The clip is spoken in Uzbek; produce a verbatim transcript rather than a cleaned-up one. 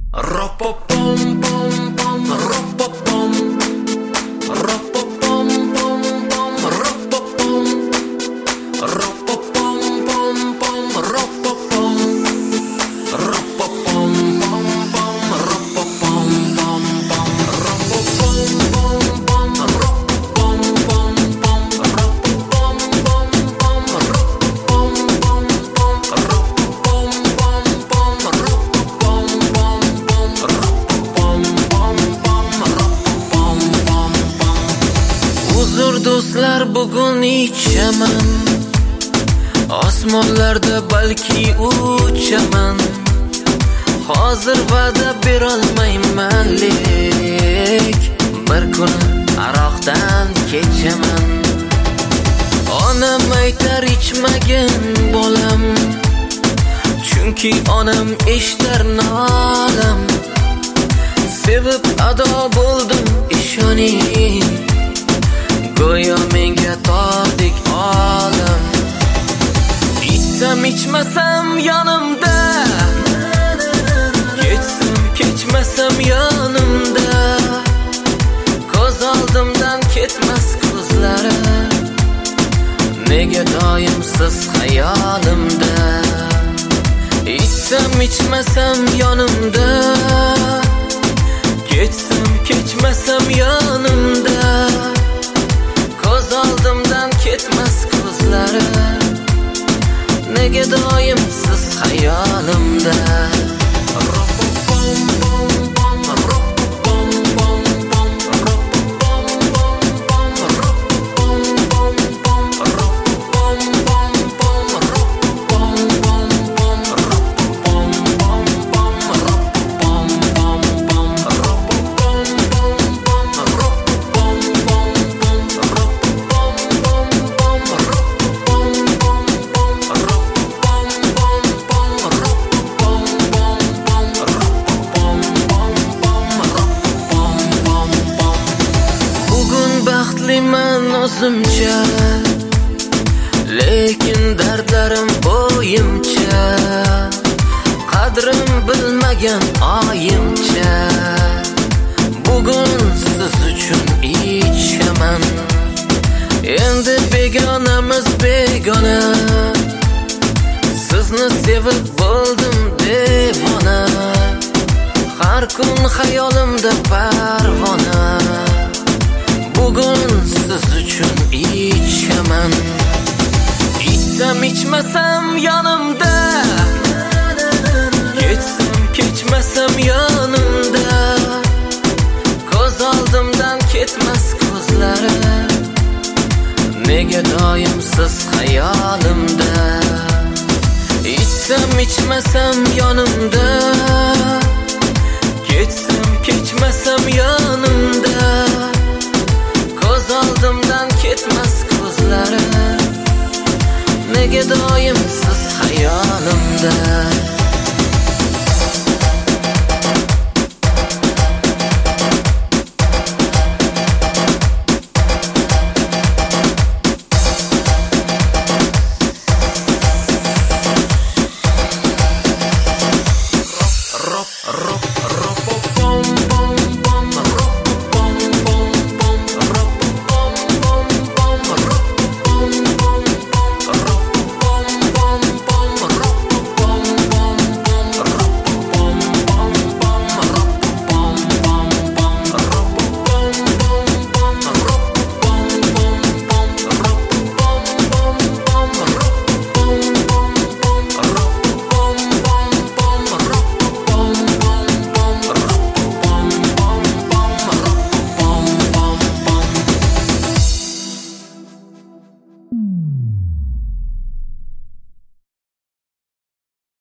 Do'stlar, bugun ichaman, osmonlarda balki uchaman. Hozir va'da berolmayman, lek bir kun aroqdan kechaman. Onam aytar ichmagin bolam, chunki onam eshitar nolam. Sevib ado bo'ldim, ishoning, go'yo menga tordek olam. İçsem içmesem yanımda, kechsam kechmasam yanımda. Ko'z oldimdan ketmas ko'zlari, nega doim siz hayolimda. İçsem içmesem yanımda, kechsam kechmasam yanımda. Ko'z oldimdan ketmas ko'zlari, nega doim siz hayolimda. Baxtliman o'zimcha, lekin dardlarim bo'yimcha. Qadrim bilmagan oyimcha, bugun siz uchun ichaman. Endi begonamiz begona, sizni sevib bo'ldim devona. Har kun hayolimda parvona, bugun siz uchun ichaman. İçsem içmesem yanımda, kechsam kechmasam yanımda. Ko'z oldimdan ketmas ko'zlari, nega doim siz hayolimda. İçsem içmesem yanımda, kechsam kechmasam yanımda. Ko'z oldimdan ketmas ko'zlari, nega doim siz hayolimda. Rock, rock, rock.